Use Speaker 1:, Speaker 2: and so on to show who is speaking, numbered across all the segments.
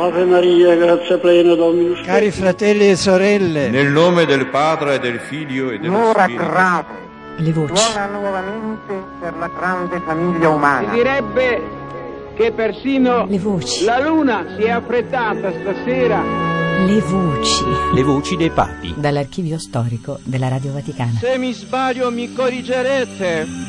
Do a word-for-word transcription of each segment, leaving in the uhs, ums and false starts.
Speaker 1: Ave Maria, grazia plena, Dominus tecum.
Speaker 2: Cari fratelli e sorelle,
Speaker 3: nel nome del Padre, e del Figlio e dello
Speaker 4: L'ora
Speaker 3: Spirito.
Speaker 4: grave.
Speaker 5: Le voci.
Speaker 4: Suona nuovamente per la grande famiglia umana.
Speaker 6: Si direbbe che persino
Speaker 5: le voci.
Speaker 6: La luna si è affrettata stasera.
Speaker 5: Le voci.
Speaker 7: Le voci dei papi.
Speaker 5: Dall'archivio storico della Radio Vaticana.
Speaker 6: Se mi sbaglio mi corrigerete.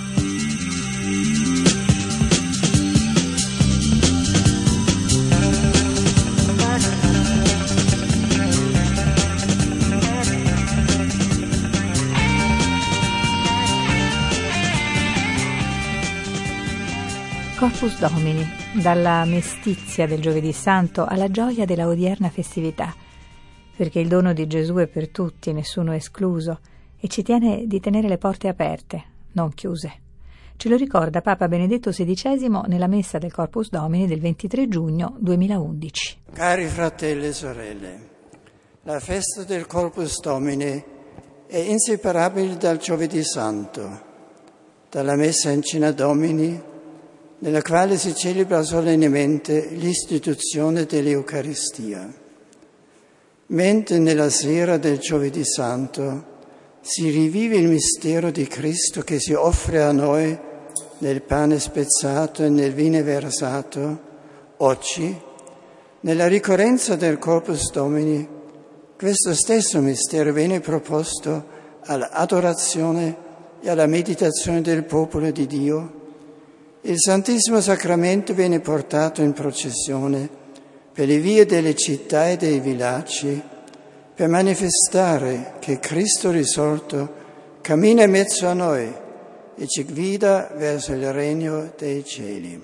Speaker 5: Corpus Domini, dalla mestizia del Giovedì Santo alla gioia della odierna festività, perché il dono di Gesù è per tutti, nessuno è escluso, e ci tiene di tenere le porte aperte, non chiuse. Ce lo ricorda Papa Benedetto sedicesimo nella messa del Corpus Domini del ventitré giugno duemilaundici.
Speaker 2: Cari fratelli e sorelle, la festa del Corpus Domini è inseparabile dal Giovedì Santo, dalla messa in Cena Domini, nella quale si celebra solennemente l'istituzione dell'Eucaristia. Mentre nella sera del Giovedì Santo si rivive il mistero di Cristo che si offre a noi nel pane spezzato e nel vino versato, oggi, nella ricorrenza del Corpus Domini, questo stesso mistero viene proposto all'adorazione e alla meditazione del popolo di Dio. Il Santissimo Sacramento viene portato in processione per le vie delle città e dei villaggi per manifestare che Cristo risorto cammina in mezzo a noi e ci guida verso il regno dei cieli.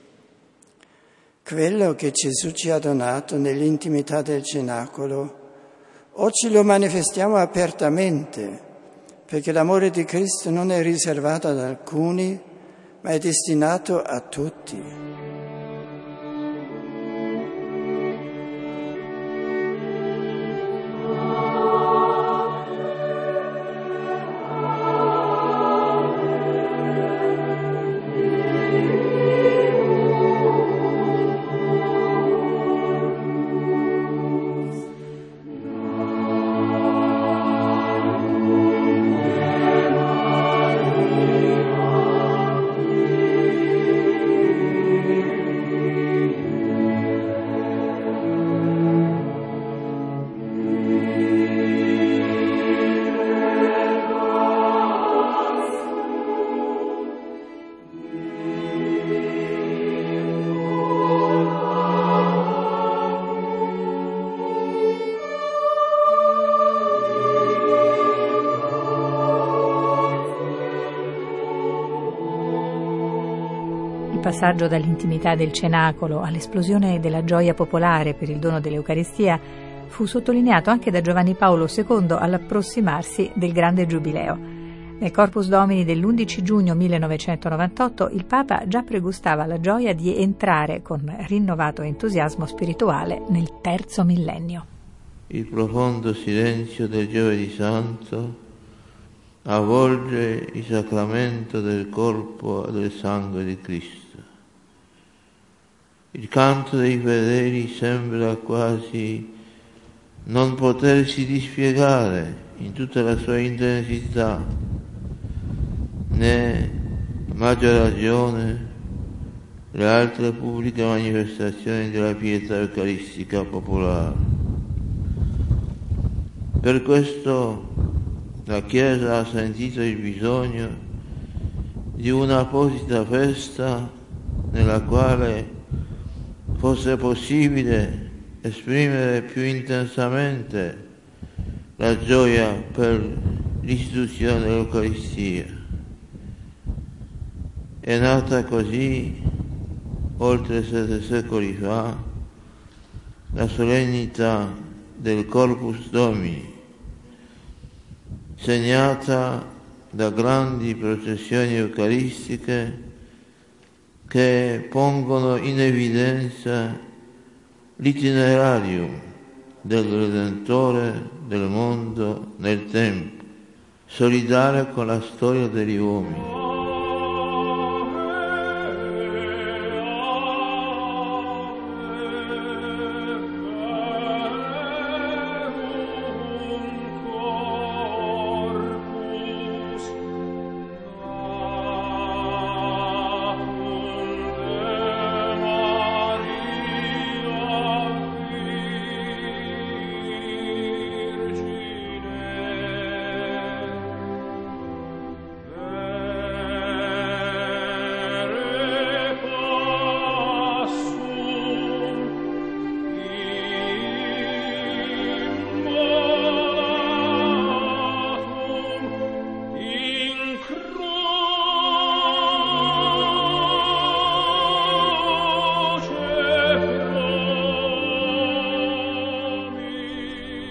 Speaker 2: Quello che Gesù ci ha donato nell'intimità del cenacolo, oggi lo manifestiamo apertamente, perché l'amore di Cristo non è riservato ad alcuni, ma è destinato a tutti.
Speaker 5: Il passaggio dall'intimità del cenacolo all'esplosione della gioia popolare per il dono dell'Eucaristia fu sottolineato anche da Giovanni Paolo secondo all'approssimarsi del grande giubileo. Nel Corpus Domini dell'undici giugno millenovecentonovantotto il Papa già pregustava la gioia di entrare con rinnovato entusiasmo spirituale nel terzo millennio.
Speaker 8: Il profondo silenzio del Giovedì Santo avvolge il sacramento del corpo e del sangue di Cristo. Il canto dei fedeli sembra quasi non potersi dispiegare in tutta la sua intensità, né maggior ragione le altre pubbliche manifestazioni della pietà eucaristica popolare. Per questo la Chiesa ha sentito il bisogno di un'apposita festa nella quale fosse possibile esprimere più intensamente la gioia per l'istituzione dell'Eucaristia. È nata così, oltre sette secoli fa, la solennità del Corpus Domini, segnata da grandi processioni eucaristiche che pongono in evidenza l'itinerario del Redentore del mondo nel tempo, solidale con la storia degli uomini.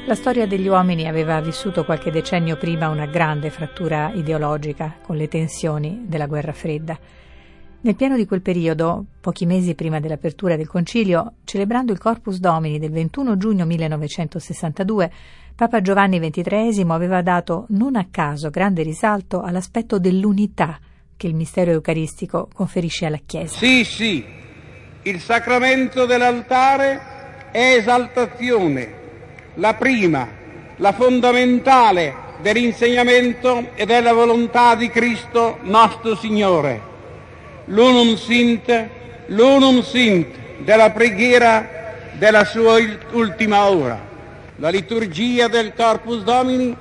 Speaker 5: La storia degli uomini aveva vissuto qualche decennio prima una grande frattura ideologica con le tensioni della guerra fredda. Nel pieno di quel periodo, pochi mesi prima dell'apertura del concilio, celebrando il Corpus Domini del ventuno giugno millenovecentosessantadue, Papa Giovanni ventitreesimo aveva dato non a caso grande risalto all'aspetto dell'unità che il mistero eucaristico conferisce alla Chiesa.
Speaker 6: Sì, sì, il sacramento dell'altare è esaltazione, la prima, la fondamentale dell'insegnamento e della volontà di Cristo nostro Signore. L'unum sint, l'unum sint della preghiera della sua ultima ora. La liturgia del Corpus Domini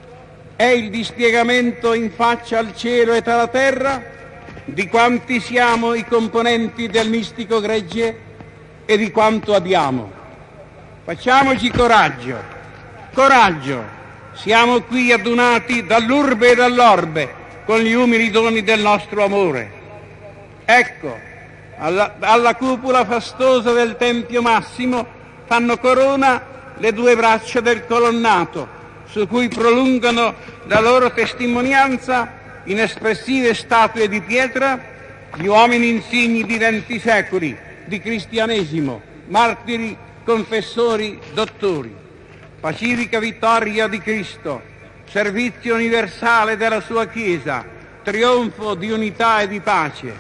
Speaker 6: è il dispiegamento in faccia al cielo e alla terra di quanti siamo i componenti del mistico gregge e di quanto abbiamo. Facciamoci coraggio, coraggio, siamo qui adunati dall'urbe e dall'orbe con gli umili doni del nostro amore. Ecco, alla, alla cupola fastosa del Tempio Massimo fanno corona le due braccia del colonnato, su cui prolungano la loro testimonianza in espressive statue di pietra gli uomini insigni di venti secoli di cristianesimo, martiri, confessori, dottori. Pacifica vittoria di Cristo, servizio universale della sua Chiesa, trionfo di unità e di pace.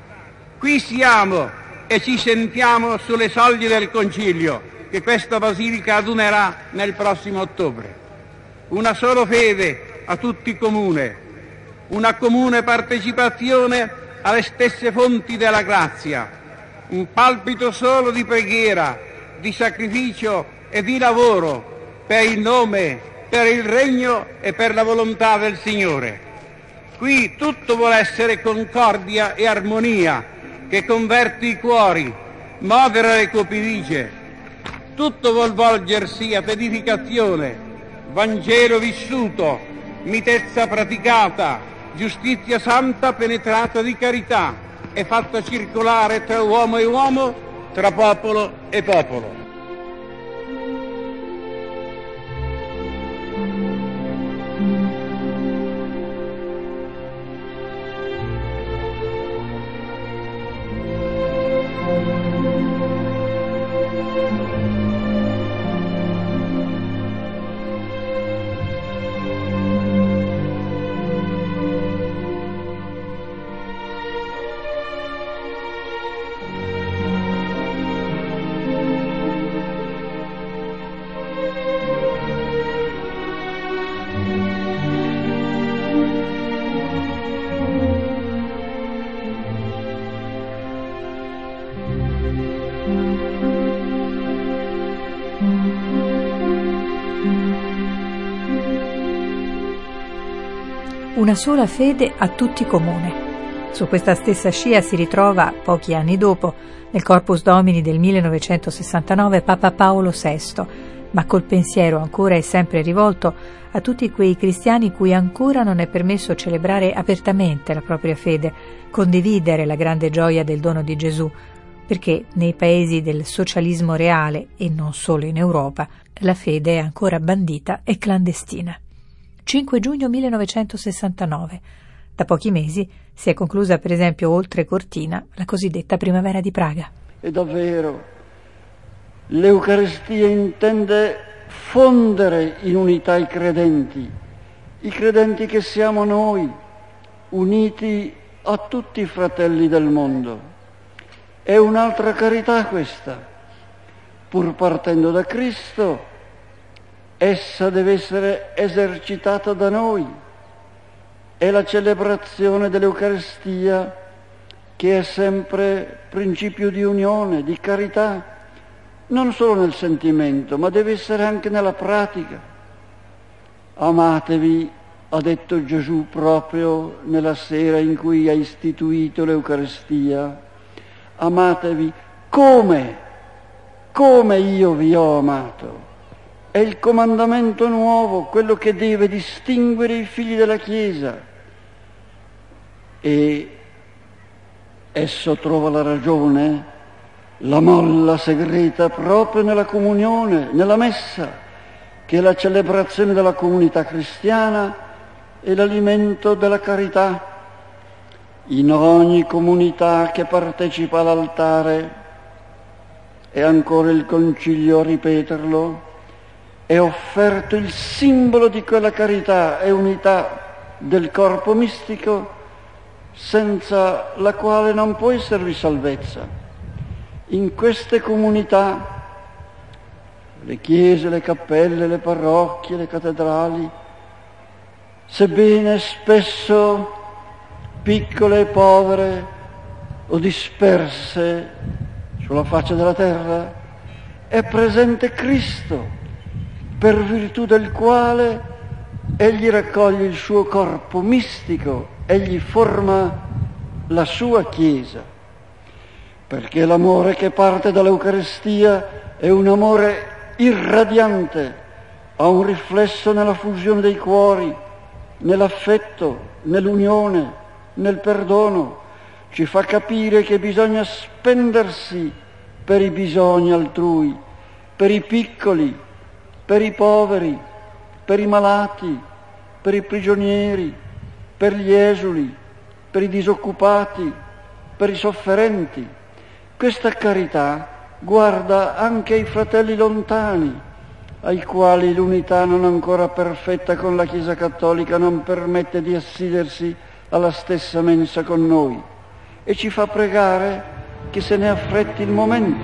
Speaker 6: Qui siamo e ci sentiamo sulle soglie del concilio che questa basilica adunerà nel prossimo ottobre. Una sola fede a tutti comune, una comune partecipazione alle stesse fonti della grazia, un palpito solo di preghiera, di sacrificio e di lavoro per il nome, per il regno e per la volontà del Signore. Qui tutto vuole essere concordia e armonia che converte i cuori, modera le cupidigie. Tutto vuol volgersi ad edificazione, Vangelo vissuto, mitezza praticata, giustizia santa penetrata di carità e fatta circolare tra uomo e uomo, tra popolo e popolo.
Speaker 5: Una sola fede a tutti comune. Su questa stessa scia si ritrova, pochi anni dopo, nel Corpus Domini del millenovecentosessantanove, Papa Paolo sesto, ma col pensiero ancora e sempre rivolto a tutti quei cristiani cui ancora non è permesso celebrare apertamente la propria fede, condividere la grande gioia del dono di Gesù, perché nei paesi del socialismo reale, e non solo in Europa, la fede è ancora bandita e clandestina. cinque giugno millenovecentosessantanove. Da pochi mesi si è conclusa per esempio oltre Cortina la cosiddetta Primavera di Praga.
Speaker 1: E davvero l'Eucaristia intende fondere in unità i credenti, i credenti che siamo noi, uniti a tutti i fratelli del mondo. È un'altra carità questa, pur partendo da Cristo. Essa deve essere esercitata da noi. È la celebrazione dell'Eucaristia che è sempre principio di unione, di carità, non solo nel sentimento, ma deve essere anche nella pratica. Amatevi, ha detto Gesù proprio nella sera in cui ha istituito l'Eucaristia. Amatevi come, come io vi ho amato. È il comandamento nuovo, quello che deve distinguere i figli della Chiesa. E esso trova la ragione, la molla segreta proprio nella comunione, nella messa, che è la celebrazione della comunità cristiana e l'alimento della carità. In ogni comunità che partecipa all'altare, e ancora il Concilio a ripeterlo, è offerto il simbolo di quella carità e unità del corpo mistico senza la quale non può esservi salvezza. In queste comunità, le chiese, le cappelle, le parrocchie, le cattedrali, sebbene spesso piccole e povere o disperse sulla faccia della terra, è presente Cristo, per virtù del quale egli raccoglie il suo corpo mistico, egli forma la sua Chiesa, perché l'amore che parte dall'Eucaristia è un amore irradiante, ha un riflesso nella fusione dei cuori, nell'affetto, nell'unione, nel perdono, ci fa capire che bisogna spendersi per i bisogni altrui, per i piccoli, per i poveri, per i malati, per i prigionieri, per gli esuli, per i disoccupati, per i sofferenti. Questa carità guarda anche ai fratelli lontani, ai quali l'unità non ancora perfetta con la Chiesa Cattolica non permette di assidersi alla stessa mensa con noi, e ci fa pregare che se ne affretti il momento.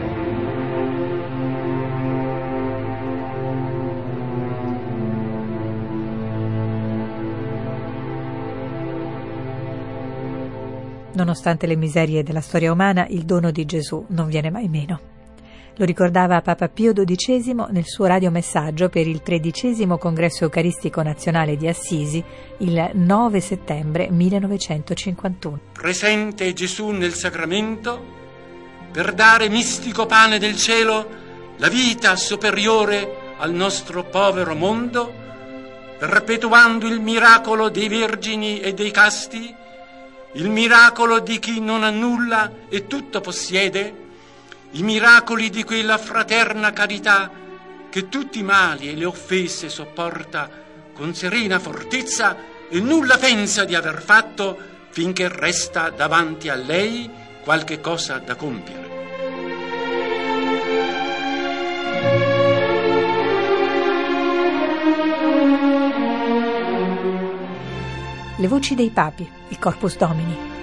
Speaker 5: Nonostante le miserie della storia umana, il dono di Gesù non viene mai meno. Lo ricordava Papa Pio dodicesimo nel suo radiomessaggio per il tredicesimo Congresso Eucaristico Nazionale di Assisi il nove settembre millenovecentocinquantuno.
Speaker 7: Presente Gesù nel sacramento per dare mistico pane del cielo la vita superiore al nostro povero mondo, perpetuando il miracolo dei vergini e dei casti, il miracolo di chi non ha nulla e tutto possiede, i miracoli di quella fraterna carità che tutti i mali e le offese sopporta con serena fortezza e nulla pensa di aver fatto finché resta davanti a lei qualche cosa da compiere.
Speaker 5: Le voci dei papi, il Corpus Domini.